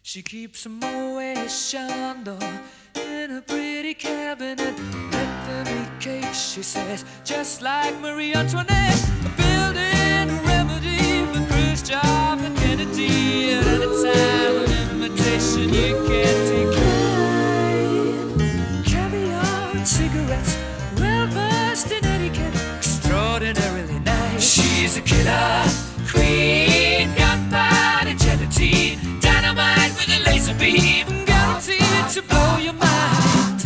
She keeps a Moet Chandon in a pretty cabinet. Let them eat cake, she says, just like Marie Antoinette. A building remedy for Khrushchev and Kennedy. At any time, an invitation you can't decline. Caviar and cigarettes, well versed in etiquette, extraordinarily nice. She's a killer queen, gunpowder gelatine, dynamite with a laser beam, guaranteed to blow your mind.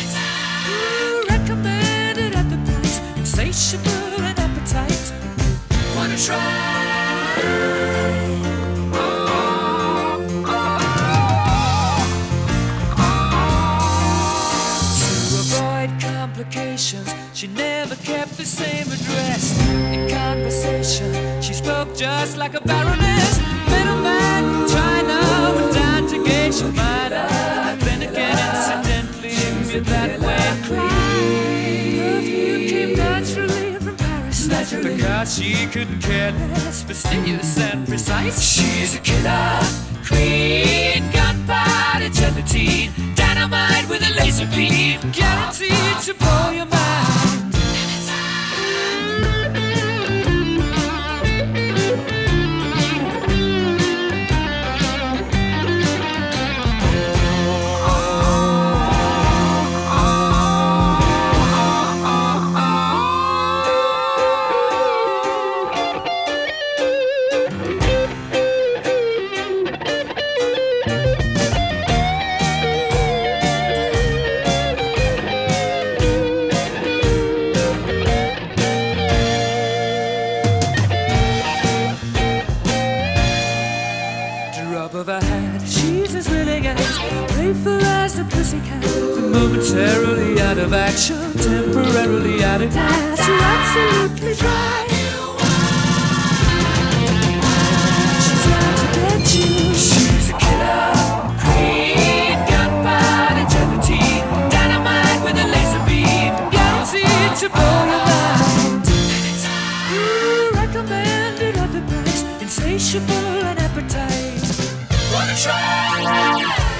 Recommended at the price, insatiable and appetite. Wanna try? To avoid complications, she never kept the same address. In conversation, she spoke just like a baroness. Middleman from China went down to gauge your mind. Then again, incidentally, it that way. Perfume came naturally from Paris, because she couldn't care less, fastidious and precise. She's a killer queen, gunpowder gelatine, dynamite with a laser beam, guaranteed to blow your mind. Of her hat, she's as willing as playful as the pussycat. Momentarily out of action, temporarily out of class. You're absolutely dry. She's out to get you. She's a killer queen, gunpowder gelatine, dynamite with a laser beam, guaranteed to blow your mind. Recommended at the price, insatiable and appetite. Wanna try?